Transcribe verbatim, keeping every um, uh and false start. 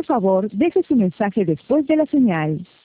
Por favor, deje su mensaje después de la señal.